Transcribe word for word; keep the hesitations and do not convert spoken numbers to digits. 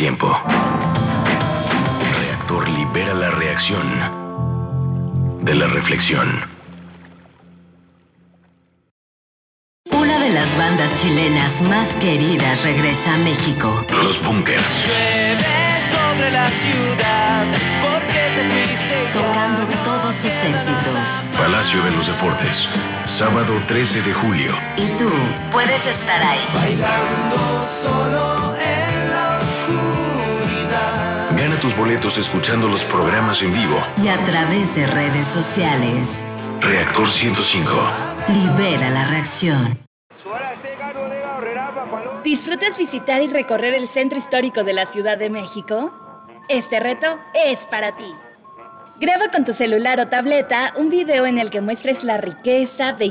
tiempo. Reactor libera la reacción de la reflexión. Una de las bandas chilenas más queridas regresa a México. Los Bunkers. Llueve sobre la ciudad, porque te fuiste ya. Tocando todos sus éxitos. Palacio de los Deportes. Sábado trece de julio. Y tú puedes estar ahí. Bailando solo en la oscuridad. Gana tus boletos escuchando los programas en vivo. Y a través de redes sociales. Reactor ciento cinco. Libera la reacción. ¿Disfrutas visitar y recorrer el centro histórico de la Ciudad de México? Este reto es para ti. Graba con tu celular o tableta un video en el que muestres la riqueza, belleza